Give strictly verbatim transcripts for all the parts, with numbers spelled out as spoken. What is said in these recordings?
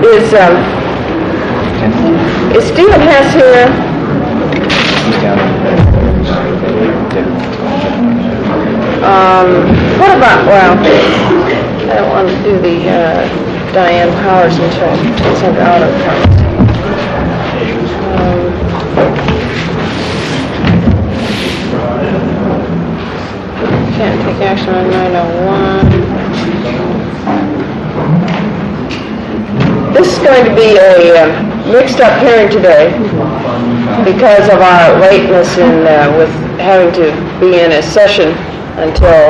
is, um, is Stephen Hess here? Um, what about, well, I don't want to do the uh, Diane Powers until it's out of front. Um, can't take action on nine oh one. This is going to be a uh, mixed-up hearing today because of our lateness in uh, with having to be in a session until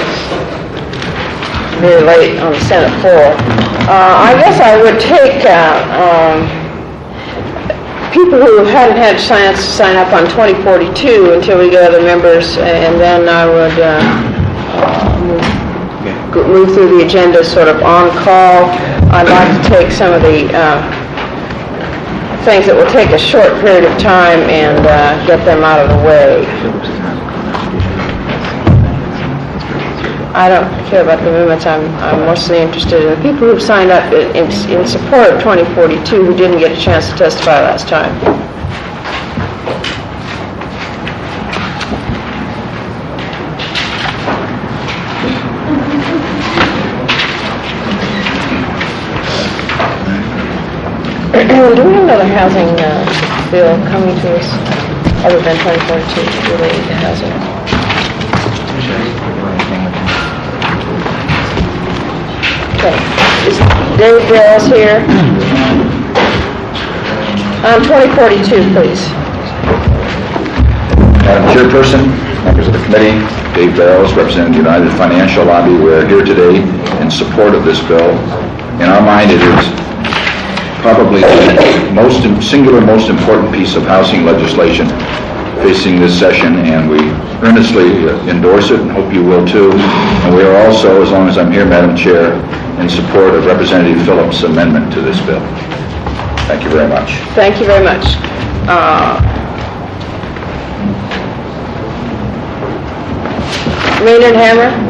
very late on the Senate floor. Uh, I guess I would take uh, um, people who hadn't had a chance to sign up on twenty forty-two until we get other members, and then I would uh, move through the agenda sort of on call. I'd like to take some of the uh, things that will take a short period of time and uh, get them out of the way. I don't care about the amendments. I'm, I'm mostly interested in the people who've signed up in, in, in support of twenty forty-two who didn't get a chance to testify last time. Do we have another housing uh, bill coming to us other than twenty forty-two related to housing? Okay. Is Dave Wells here? On twenty forty-two, please. Madam Chairperson, members of the committee, Dave Barrows, representing the United Financial Lobby. We are here today in support of this bill. In our mind, it is probably the most singular, most important piece of housing legislation facing this session, and we earnestly endorse it and hope you will too. And we are also, as long as I'm here, Madam Chair, in support of Representative Phillips' amendment to this bill. Thank you very much. Thank you very much. Uh, Maynard Hammer?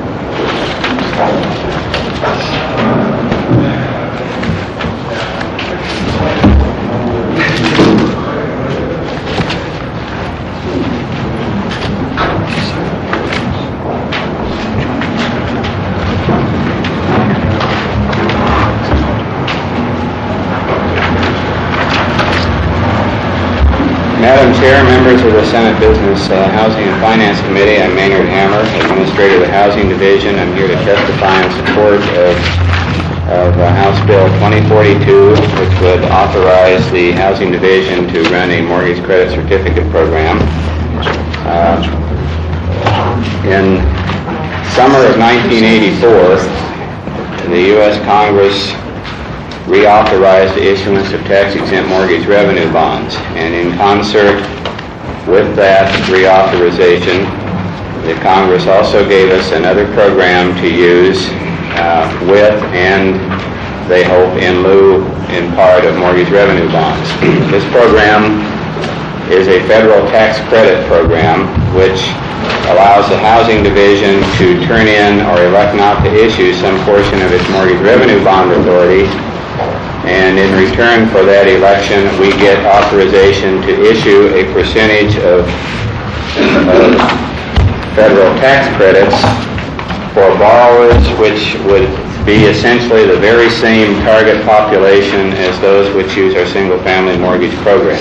Madam Chair, members of the Senate Business, uh, Housing and Finance Committee, I'm Maynard Hammer, Administrator of the Housing Division. I'm here to testify in support of, of uh, House Bill twenty forty-two, which would authorize the Housing Division to run a mortgage credit certificate program. Uh, in summer of nineteen eighty-four, the U S Congress reauthorized the issuance of tax-exempt mortgage revenue bonds. And in concert with that reauthorization, the Congress also gave us another program to use uh, with, and they hope in lieu, in part, of mortgage revenue bonds. This program is a federal tax credit program which allows the Housing Division to turn in or elect not to issue some portion of its mortgage revenue bond authority, and in return for that election we get authorization to issue a percentage of, of federal tax credits for borrowers which would be essentially the very same target population as those which use our single-family mortgage program.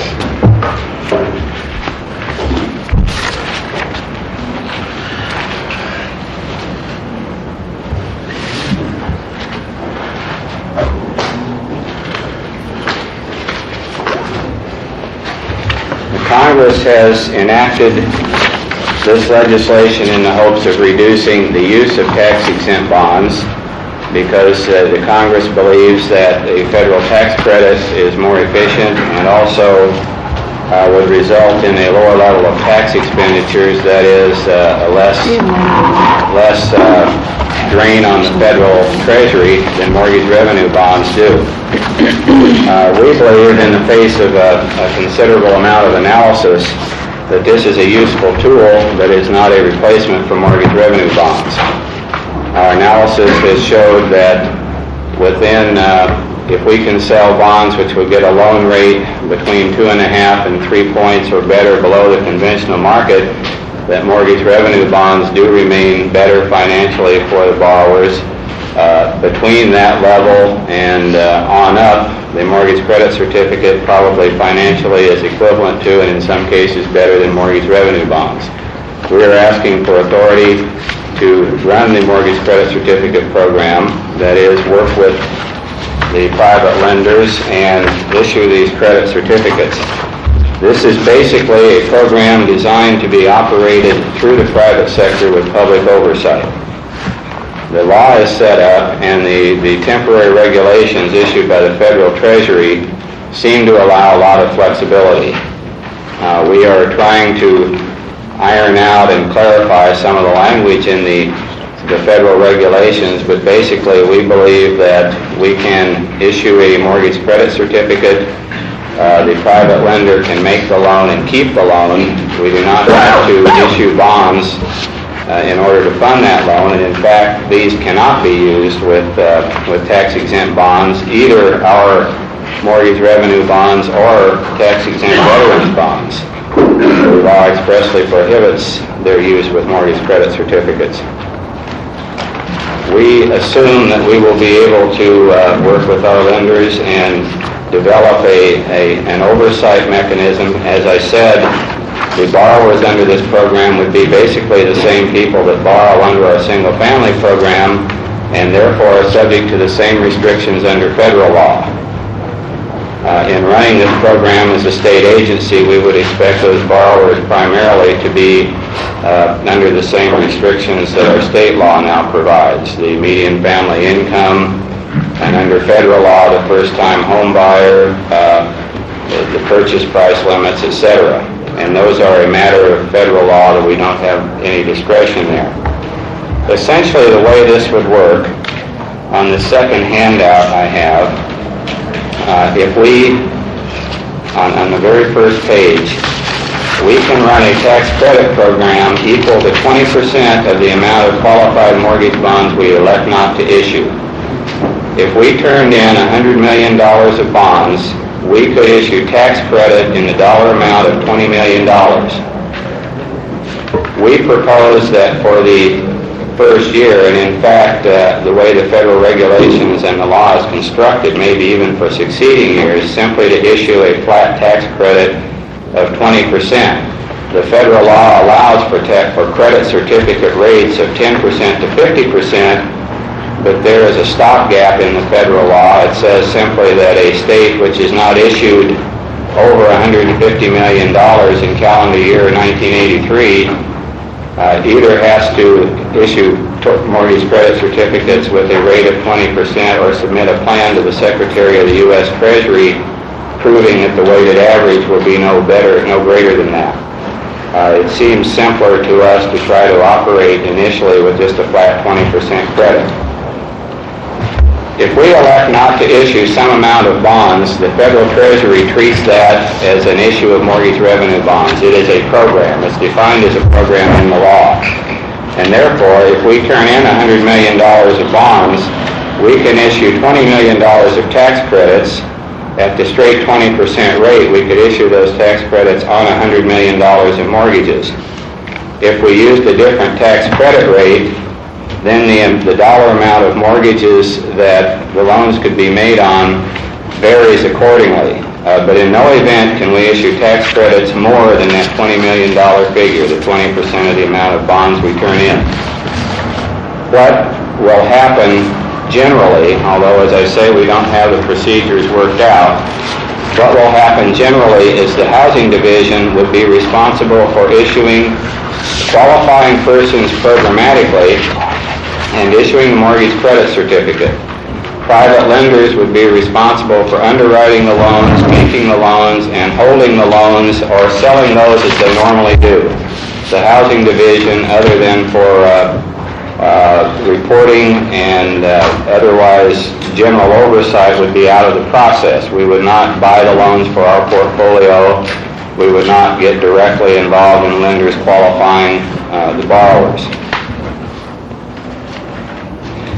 Congress has enacted this legislation in the hopes of reducing the use of tax-exempt bonds because uh, the Congress believes that a federal tax credit is more efficient and also uh, would result in a lower level of tax expenditures, that is, uh, a less, less uh, drain on the federal treasury than mortgage revenue bonds do. Uh, we believe, in the face of a, a considerable amount of analysis, that this is a useful tool but is not a replacement for mortgage revenue bonds. Our analysis has showed that within uh, if we can sell bonds which would get a loan rate between two and a half and three points or better below the conventional market, that mortgage revenue bonds do remain better financially for the borrowers. Uh, between that level and uh, on up, the mortgage credit certificate probably financially is equivalent to, and in some cases better than, mortgage revenue bonds. We are asking for authority to run the mortgage credit certificate program, that is, work with the private lenders and issue these credit certificates. This is basically a program designed to be operated through the private sector with public oversight. The law is set up, and the, the temporary regulations issued by the Federal Treasury seem to allow a lot of flexibility. Uh, we are trying to iron out and clarify some of the language in the, the federal regulations, but basically we believe that we can issue a mortgage credit certificate. Uh, the private lender can make the loan and keep the loan. We do not have to issue bonds uh, in order to fund that loan, and in fact, these cannot be used with, uh, with tax-exempt bonds, either our mortgage revenue bonds or tax-exempt veterans bonds. The law expressly prohibits their use with mortgage credit certificates. We assume that we will be able to uh, work with our lenders and develop a, a, an oversight mechanism. As I said, the borrowers under this program would be basically the same people that borrow under our single-family program, and therefore are subject to the same restrictions under federal law. Uh, in running this program as a state agency, we would expect those borrowers primarily to be uh, under the same restrictions that our state law now provides. The median family income, and under federal law, the first-time home buyer, uh, the, the purchase price limits, et cetera. And those are a matter of federal law that we don't have any discretion there. Essentially, the way this would work, on the second handout I have, uh, if we, on, on the very first page, we can run a tax credit program equal to twenty percent of the amount of qualified mortgage bonds we elect not to issue. If we turned in one hundred million dollars of bonds, we could issue tax credit in the dollar amount of twenty million dollars. We propose that for the first year, and in fact, uh, the way the federal regulations and the law is constructed, maybe even for succeeding years, simply to issue a flat tax credit of twenty percent. The federal law allows for, te- for credit certificate rates of ten percent to fifty percent, but there is a stopgap in the federal law. It says simply that a state which is not issued over one hundred fifty million dollars in calendar year nineteen eighty-three uh, either has to issue t- mortgage credit certificates with a rate of twenty percent or submit a plan to the Secretary of the U S Treasury proving that the weighted average will be no better, no greater than that. Uh, it seems simpler to us to try to operate initially with just a flat twenty percent credit. If we elect not to issue some amount of bonds, the Federal Treasury treats that as an issue of mortgage revenue bonds. It is a program. It's defined as a program in the law. And therefore, if we turn in one hundred million dollars of bonds, we can issue twenty million dollars of tax credits. At the straight twenty percent rate, we could issue those tax credits on one hundred million dollars in mortgages. If we used a different tax credit rate, then the, the dollar amount of mortgages that the loans could be made on varies accordingly. Uh, but in no event can we issue tax credits more than that twenty million dollars figure, the twenty percent of the amount of bonds we turn in. What will happen generally, although as I say we don't have the procedures worked out, what will happen generally is the Housing Division would be responsible for issuing qualifying persons programmatically and issuing the mortgage credit certificate. Private lenders would be responsible for underwriting the loans, making the loans, and holding the loans or selling those as they normally do. The Housing Division, other than for uh, uh, reporting and uh, otherwise general oversight, would be out of the process. We would not buy the loans for our portfolio. We would not get directly involved in lenders qualifying uh, the borrowers.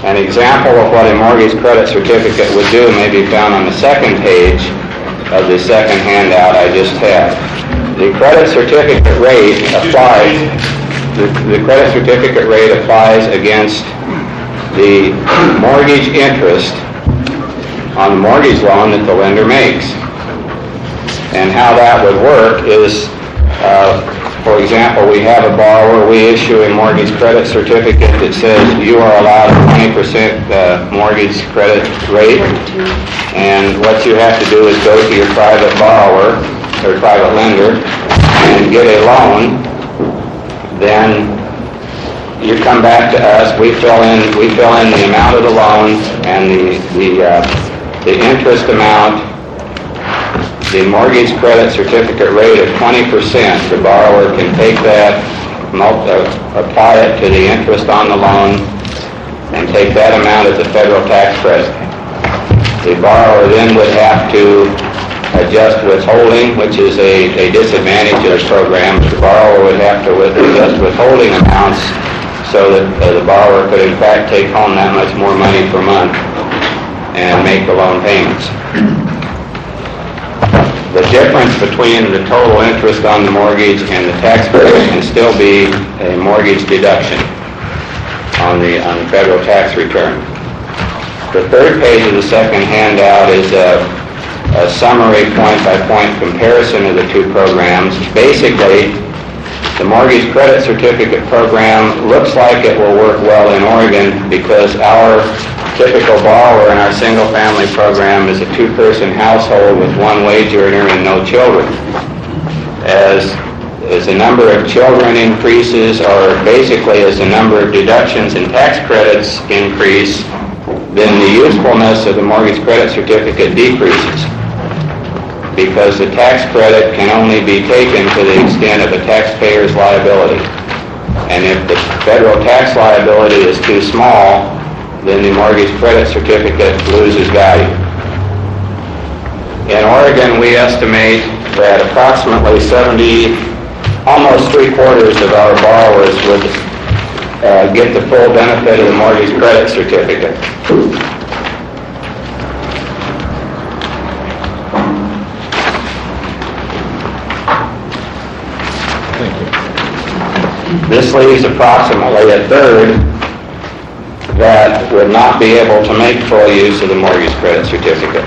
An example of what a mortgage credit certificate would do may be found on the second page of the second handout I just had. The credit certificate rate applies, the, the credit certificate rate applies against the mortgage interest on the mortgage loan that the lender makes. And how that would work is, uh, for example, we have a borrower, we issue a mortgage credit certificate that says you are allowed a twenty percent uh, mortgage credit rate, and what you have to do is go to your private borrower or private lender and get a loan. Then you come back to us, we fill in we fill in the amount of the loan and the the uh, the interest amount, the mortgage credit certificate rate of twenty percent. The borrower can take that, multi, apply it to the interest on the loan, and take that amount as a federal tax credit. The borrower then would have to adjust withholding, which is a, a disadvantage of the program. The borrower would have to with, adjust withholding amounts so that uh, the borrower could in fact take home that much more money per month and make the loan payments. The difference between the total interest on the mortgage and the tax credit can still be a mortgage deduction on the, on the federal tax return. The third page of the second handout is a, a summary point-by-point comparison of the two programs. Basically, the mortgage credit certificate program looks like it will work well in Oregon because our typical borrower in our single-family program is a two-person household with one wage earner and no children. As, as the number of children increases, or basically as the number of deductions and tax credits increase, then the usefulness of the mortgage credit certificate decreases, because the tax credit can only be taken to the extent of a taxpayer's liability. And if the federal tax liability is too small, then the mortgage credit certificate loses value. In Oregon, we estimate that approximately seventy, almost three quarters of our borrowers would uh, get the full benefit of the mortgage credit certificate. This leaves approximately a third that would not be able to make full use of the mortgage credit certificate.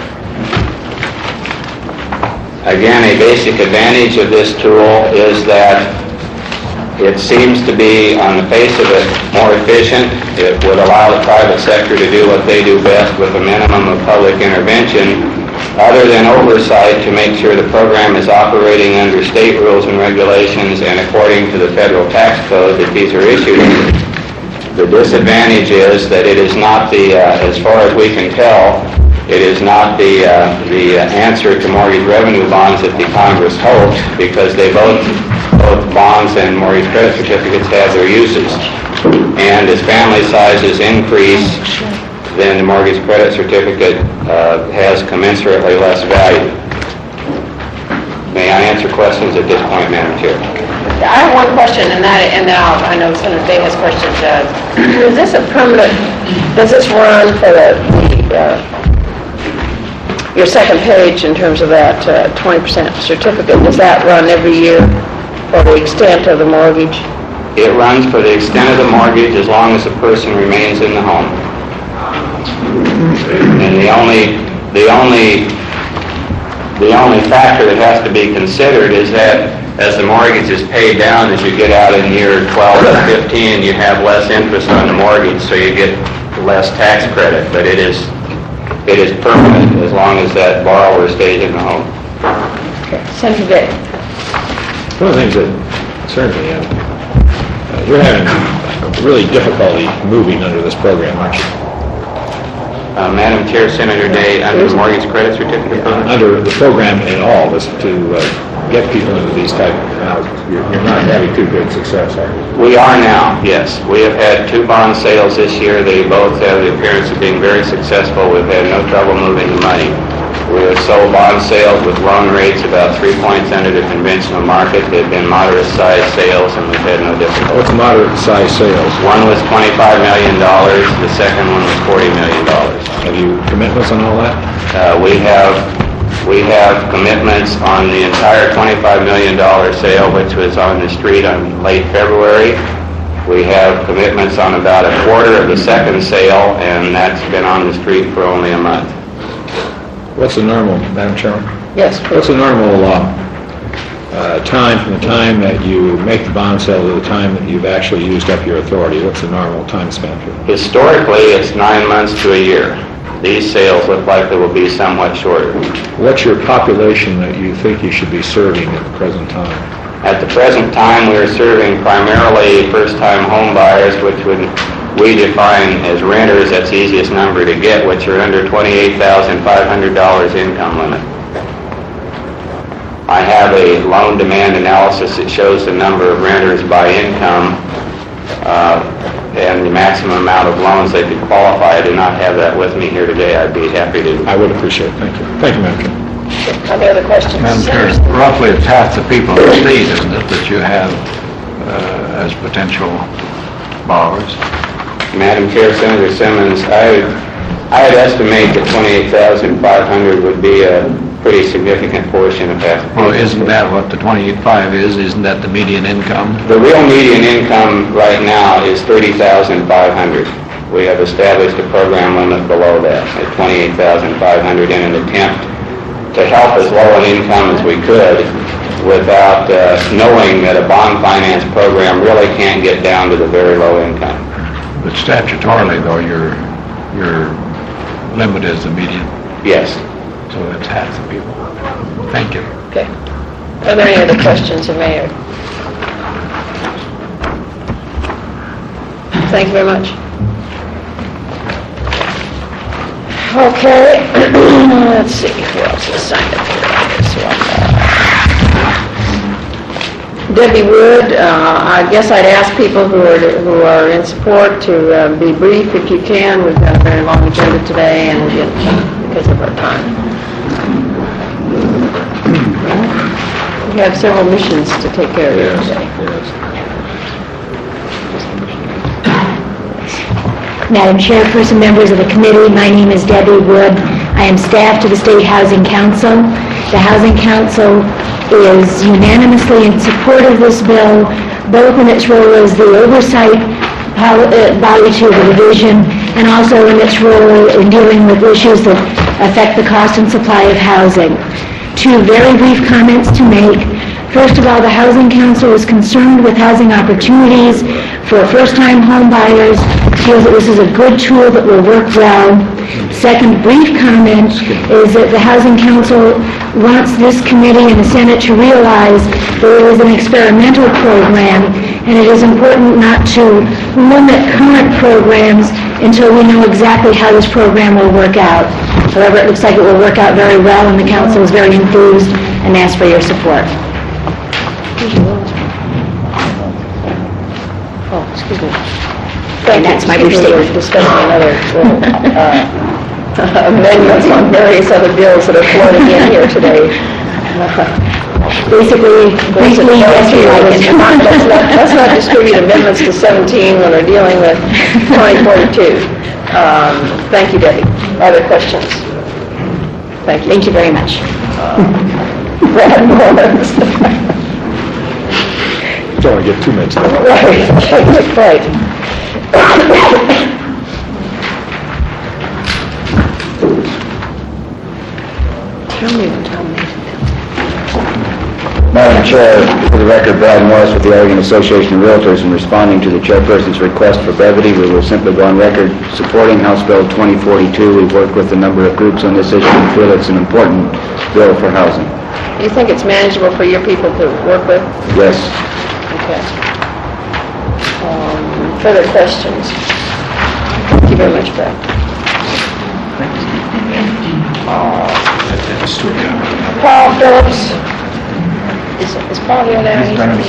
Again, a basic advantage of this tool is that it seems to be, on the face of it, more efficient. It would allow the private sector to do what they do best with a minimum of public intervention, other than oversight to make sure the program is operating under state rules and regulations and according to the federal tax code that these are issued under. The disadvantage is that it is not the, uh, as far as we can tell, it is not the uh, the answer to mortgage revenue bonds that the Congress hoped, because they both, both bonds and mortgage credit certificates have their uses. And as family sizes increase, then the mortgage credit certificate uh, has commensurately less value. May I answer questions at this point, Madam Chair? I have one question, and that, and now I know Senator Day has questions. Uh, is this a permanent? Does this run for the, the uh, your second page in terms of that uh, twenty percent certificate? Does that run every year for the extent of the mortgage? It runs for the extent of the mortgage as long as the person remains in the home. And the only the only the only factor that has to be considered is that as the mortgage is paid down, as you get out in year twelve or fifteen, you have less interest on the mortgage, so you get less tax credit. But it is it is permanent as long as that borrower stays in the home. Okay. Senator Day. One of the things that concerns me, uh, uh, you're having really difficulty moving under this program, aren't you? Uh, Madam Chair, Senator Day, under the mortgage credit certificate program? Under the program in all, this to uh, get people into these type of houses. You're, you're not having too good success, are you? We are now, yes. We have had two bond sales this year. They both have the appearance of being very successful. We've had no trouble moving the money. We have sold bond sales with loan rates about three points under the conventional market. They've been moderate-sized sales, and we've had no difficulty. What's moderate-sized sales? One was twenty-five million dollars. The second one was forty million dollars. Have you commitments on all that? Uh, we have we have commitments on the entire twenty-five million dollars sale, which was on the street on late February. We have commitments on about a quarter of the second sale, and that's been on the street for only a month. What's the normal, Madam Chairman? Yes, What's the normal uh, uh, time from the time that you make the bond sale to the time that you've actually used up your authority? What's the normal time span for that? Historically, it's nine months to a year. These sales look like they will be somewhat shorter. What's your population that you think you should be serving at the present time? At the present time, we are serving primarily first-time home buyers, which would we define as renters. That's the easiest number to get, which are under twenty-eight thousand five hundred dollars income limit. I have a loan demand analysis that shows the number of renters by income uh, and the maximum amount of loans they could qualify. I do not have that with me here today. I'd be happy to. I would appreciate it. Thank you. Thank you, Madam Chairman. Any other questions? Madam Chair, roughly it's half the people in the state, isn't it, that you have uh, as potential borrowers? Madam Chair, Senator Simmons, I I'd estimate that twenty-eight thousand five hundred would be a pretty significant portion of that. Well, isn't that what the twenty-eight five is? Isn't that the median income? The real median income right now is thirty thousand five hundred. We have established a program limit below that at twenty-eight thousand five hundred in an attempt to help as low an income as we could without uh, knowing that a bond finance program really can't get down to the very low income. But statutorily, though, your your limit is the median, Yes. so that's half the people. Thank you. Okay. Are there any other questions, the Mayor? Thank you very much. Okay, let's see, who else is signed up here on this one? Debbie Wood, uh, I guess I'd ask people who are who are in support to uh, be brief if you can. We've got a very long agenda today, and we'll get because of our time. We have several missions to take care of here today. Madam Chairperson, members of the committee, my name is Debbie Wood. I am staff to the State Housing Council. The Housing Council is unanimously in support of this bill, both in its role as the oversight body to the division and also in its role in dealing with issues that affect the cost and supply of housing. Two very brief comments to make. First of all, the Housing Council is concerned with housing opportunities for first-time home buyers, feels that this is a good tool that will work well. Second brief comment is that the Housing Council wants this committee and the Senate to realize that it is an experimental program, and it is important not to limit current programs until we know exactly how this program will work out. However, it looks like it will work out very well, and the Council is very enthused and asks for your support. Oh, excuse me. And that's my brief Excuse me, statement. we're discussing another little, uh, amendments on various other bills that are floating in here today. Basically, briefly, yes, we like Let's it. not- let's not- let's not distribute amendments to seventeen when we're dealing with twenty forty-two. Um, Thank you, Debbie. Other questions? Thank you. Thank you very much. Brad Morris. Don't want to get too mixed up. Right, right. Tell me, tell me. Madam Chair, for the record, Brad Morris with the Oregon Association of Realtors. In responding to the chairperson's request for brevity, we will simply go on record supporting House Bill twenty forty-two. We've worked with a number of groups on this issue and feel it's an important bill for housing. Do you think it's manageable for your people to work with? Yes. Okay. Um, Further questions? Thank you very much, Brad. Paul Phillips. Is is Paul here now?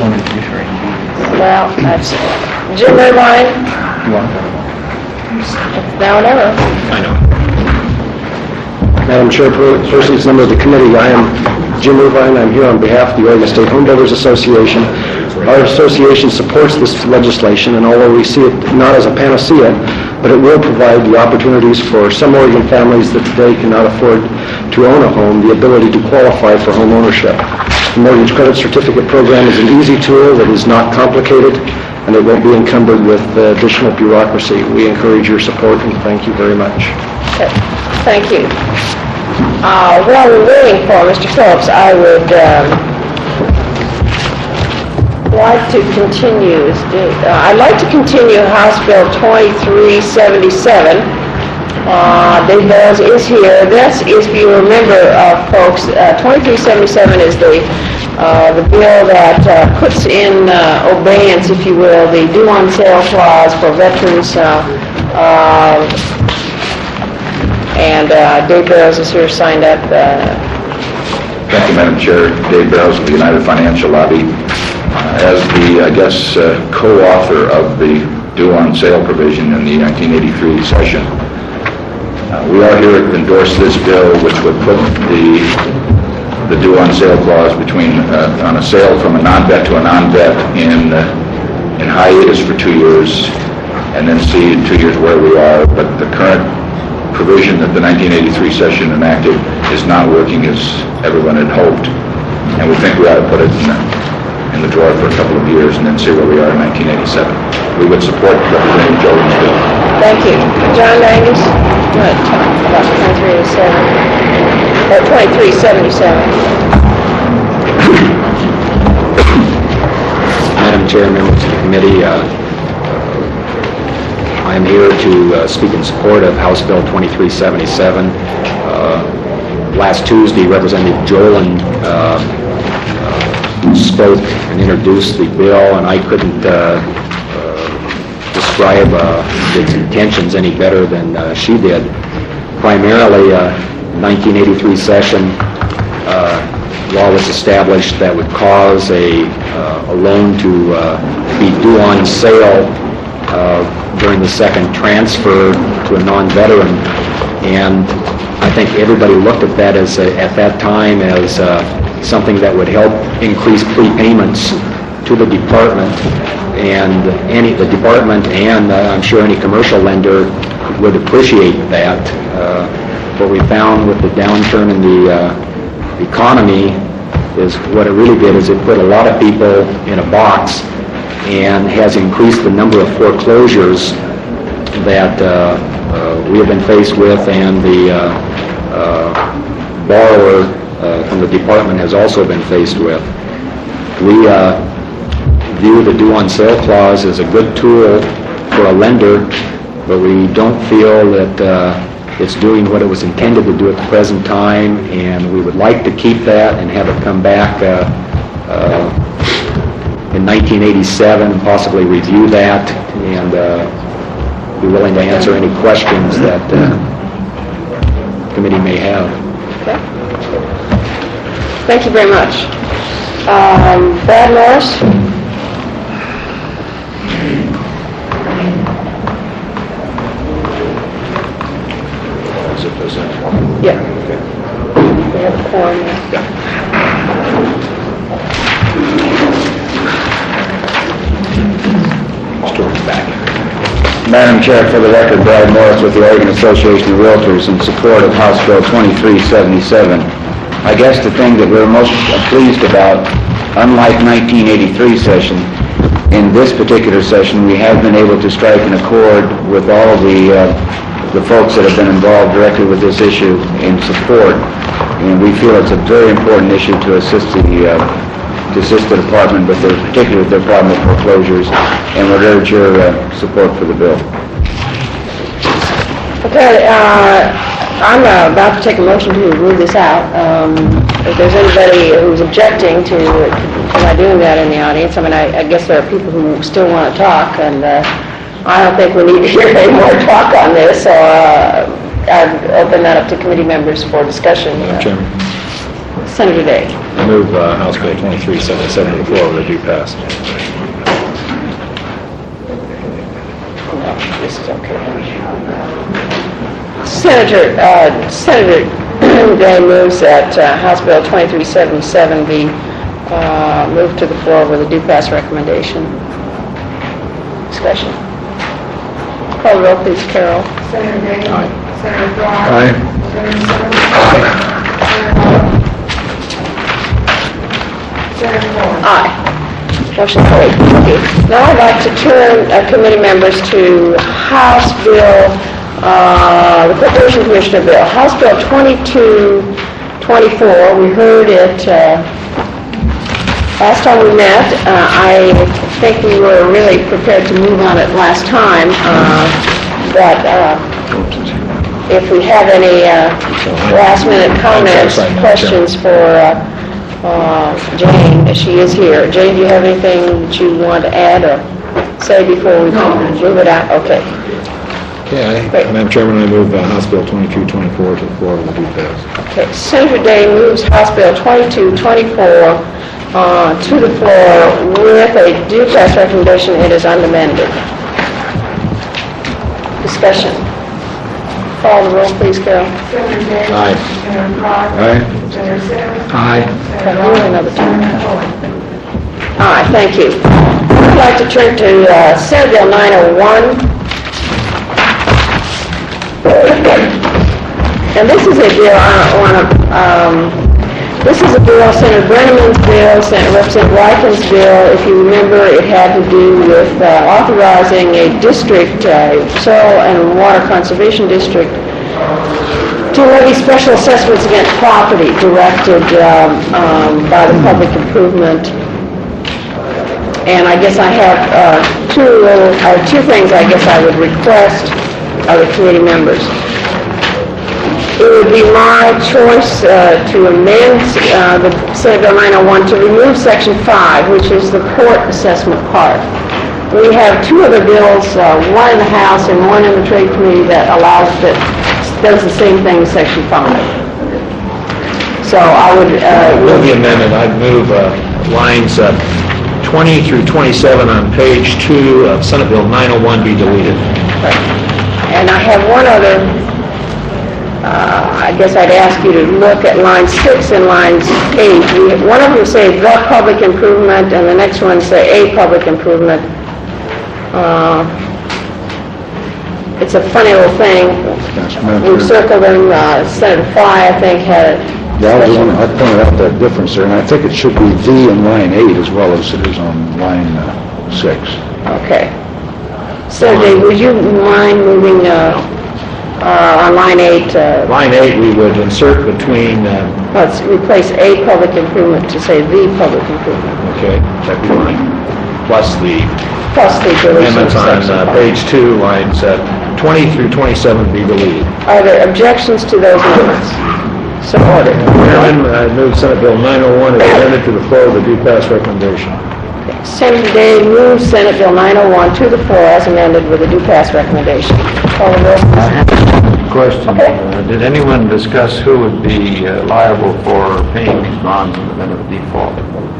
Well, that's Jim Irvine. Now or never. I know. Madam Chairperson, members of the committee, I am Jim Irvine. I'm here on behalf of the Oregon State Home Builders Association. Our association supports this legislation, and although we see it not as a panacea, but it will provide the opportunities for some Oregon families that today cannot afford to own a home, the ability to qualify for home ownership. The Mortgage Credit Certificate Program is an easy tool that is not complicated, and it won't be encumbered with uh, additional bureaucracy. We encourage your support, and thank you very much. Okay. Thank you. Uh, while we're waiting for Mister Phillips, I would um, like to continue. Uh, I'd like to continue House Bill twenty-three seventy-seven. Uh, Dave Barrows is here. This, if you remember, uh, folks, uh, twenty-three seventy-seven is the uh, the bill that uh, puts in uh, abeyance, if you will, the due on sale clause for veterans. Uh, uh, And uh, Dave Barrows is here, signed up. Uh, Thank you, Madam Chair. Dave Barrows of the United Financial Lobby. Uh, as the, I guess, uh, co-author of the due on sale provision in the nineteen eighty-three session, uh, we are here to endorse this bill, which would put the the due on sale clause between uh, on a sale from a non-vet to a non-vet in uh, in hiatus for two years, and then see in two years where we are. But the current provision that the nineteen eighty-three session enacted is not working as everyone had hoped, and we think we ought to put it in the, in the drawer for a couple of years and then see where we are in nineteen eighty-seven. We would support Representative Jordan's bill. Thank you. John Angus, what, talk about twenty-three eighty-seven, or twenty-three seventy-seven. Madam Chair, members of the committee, uh, I am here to uh, speak in support of House Bill twenty-three seventy-seven. Uh, last Tuesday, Representative Jolin uh, uh, spoke and introduced the bill, and I couldn't uh, uh, describe uh, its intentions any better than uh, she did. Primarily, uh, nineteen eighty-three session uh, law was established that would cause a, uh, a loan to uh, be due on sale Uh, during the second transfer to a non-veteran, and I think everybody looked at that as a, at that time as uh, something that would help increase prepayments to the department, and any the department and uh, I'm sure any commercial lender would appreciate that. Uh, what we found with the downturn in the uh, economy is what it really did is it put a lot of people in a box and has increased the number of foreclosures that uh, uh, we have been faced with, and the uh, uh, borrower uh, from the department has also been faced with. We uh, view the due on sale clause as a good tool for a lender, but we don't feel that uh, it's doing what it was intended to do at the present time, and we would like to keep that and have it come back uh, uh, in nineteen eighty-seven, possibly review that, and uh, be willing to answer any questions that uh, the committee may have. Okay. Thank you very much. Um, Brad Morris? Is it present? Yeah. We have a quorum now. Madam Chair, for the record, Brad Morris with the Oregon Association of Realtors in support of House Bill twenty-three seventy-seven. I guess the thing that we're most pleased about, unlike nineteen eighty-three session, in this particular session, we have been able to strike an accord with all the uh, the folks that have been involved directly with this issue in support, and we feel it's a very important issue to assist the uh, to assist the department, but their, particularly with their problem with foreclosures, and would urge your uh, support for the bill. Okay, uh, I'm uh, about to take a motion to move this out. Um, if there's anybody who's objecting to, to my doing that in the audience, I mean, I, I guess there are people who still want to talk, and uh, I don't think we need to hear any more talk on this, so uh, I'd open that up to committee members for discussion. Madam Chairman, Senator Day. I move uh, House Bill twenty-three seventy-seven to the floor to be passed. No, this is okay. Senator, uh, Senator Day moves that uh, House Bill twenty-three seventy-seven be uh, moved to the floor with a due pass recommendation. Discussion. Call the roll, please, Carol. Senator Day? Aye. Senator Blau? Aye. Senator Simmons? Senator Hall? Senator Moore? Aye. Motion carried. Thank you. Now I'd like to turn uh, committee members to House Bill, uh, the Corporation Commissioner Bill, House Bill twenty-two twenty-four. We heard it uh, last time we met. Uh, I think we were really prepared to move on it last time, uh, but uh, if we have any uh, last-minute comments, questions for uh, uh, Jane, she is here. Jane, do you have anything that you want to add or say before we move it out? Okay. Okay, Great. Madam Chairman, I move uh, House Bill twenty-two twenty-four to the floor with a due pass. Okay. Senator Day moves House Bill twenty-two twenty-four uh, to the floor with a due pass recommendation. It is unamended. Discussion. Call the roll, please, Carol. Senator Day? Aye. Senator Blau? Aye. Senator Simmons? Aye. Senator Have Hall? you another time? Senator Moore? Aye, thank you. I'd like to turn to uh, Senate Bill nine oh one. And this is a bill, I want to, um, this is a bill, Senator Brenneman's bill, Senator Representative Wyken's bill. If you remember, it had to do with uh, authorizing a district, uh, soil and water conservation district, to levy special assessments against property directed um, um, by the public improvement. And I guess I have uh, two little, or two things I guess I would request of the committee members. It would be my choice uh, to amend uh, the Senate Bill nine oh one to remove Section five, which is the port assessment part. We have two other bills, uh, one in the House and one in the Trade Committee that allows, that does the same thing as Section five. So I would... Uh, Will the amendment, I'd move uh, lines uh, twenty through twenty-seven on page two of Senate Bill nine oh one be deleted. And I have one other, uh, I guess I'd ask you to look at line six and lines eight. We, one of them say the public improvement, and the next one say a public improvement. Uh, it's a funny little thing. We've circled them, uh, Senator Fry, I think, had it. Yeah, I was wondering, I pointed out that difference there, and I think it should be the in line eight as well as it is on line uh, six. Okay. Senator Day, would you mind moving uh, uh, on line eight? Uh, Line eight, we would insert between, uh, let's replace a public improvement to say the public improvement, okay, that'd be fine, plus the plus the deletion of amendments on section uh, five. page two, lines uh, twenty through twenty-seven be deleted. Are there objections to those amendments? So ordered. Chairman, I move Senate Bill nine oh one is amended to the floor with a due pass recommendation. Senator Day moves Senate Bill nine oh one to the floor as amended with a due pass recommendation. Call the roll. Question, Okay. uh, did anyone discuss who would be uh, liable for paying these bonds in the event of default?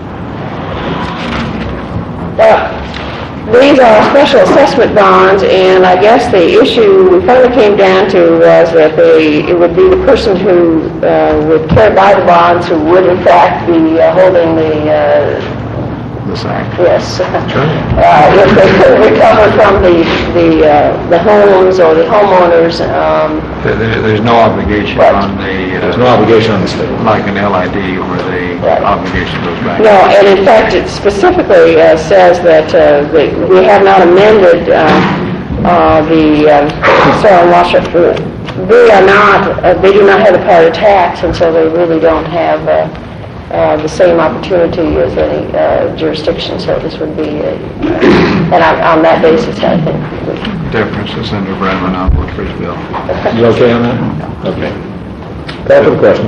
Well, these are special assessment bonds, and I guess the issue we finally came down to was that they, it would be the person who uh, would carry by the bonds who would in fact be uh, holding the, uh, The sack? yes, uh, if they could recover from the, the, uh, the homes or the homeowners, um, There- there- There's no obligation Right. on the... uh, There's no obligation on the state. Like an L I D where the Right. obligation goes back. no, and in fact, it specifically uh, says that uh, that we have not amended uh, uh, the um, soil and water. They are not, uh, they do not have the power to tax, and so they really don't have uh, uh, the same opportunity as any uh, jurisdiction. So this would be, a, uh, and on, on that basis, I think. we- Difference is Senator Brennan on Woodford's bill. You okay on that? Okay. Call for the question.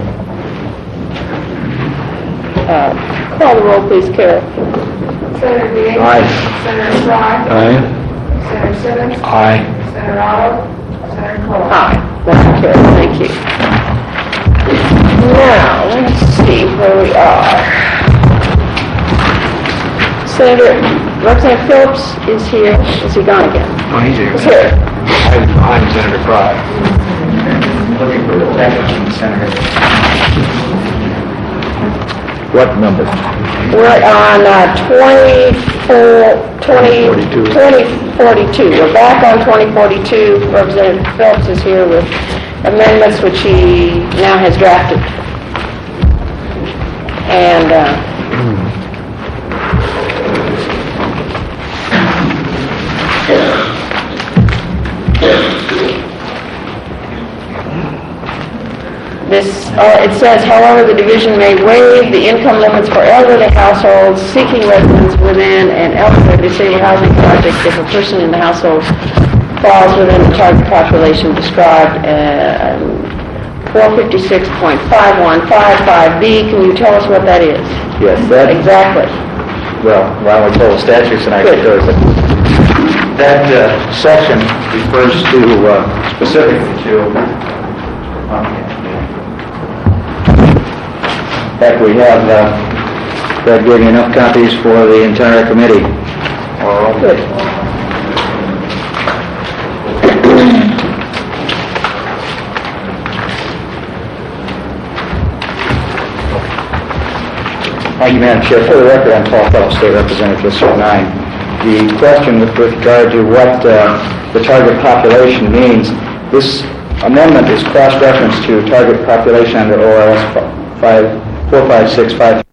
Uh, call the roll, please, Carol. Senator Day? Aye. Senator Fry? Aye. Senator Simmons? Aye. Senator Otto? Senator Cole? Aye. Motion carried. Thank you. Now, let's see where we are. Senator, Representative Phillips is here. Is he gone again? Oh, he's here. He's here. I'm I'm Senator Fry. What number? We're on uh, twenty-four, twenty, twenty forty-two. We're back on twenty forty-two. Representative Phelps is here with amendments which he now has drafted. And uh, this, uh, it says, however, the division may waive the income limits for elderly households seeking residence within an elderly disabled housing project if a person in the household falls within the target population described uh, four fifty-six point five one five five B. Can you tell us what that is? Yes, that, Exactly. well, while we pull the statutes and I get those, but that uh, section refers to, uh, specifically to, um, in fact, we have, uh, Brad gave you enough copies for the entire committee. All Good. Thank you, Madam Chair. For the record, I'm Paul Phelps, State Representative, District nine. The question with with regard to what uh, the target population means, this amendment is cross-referenced to target population under O R S four five six five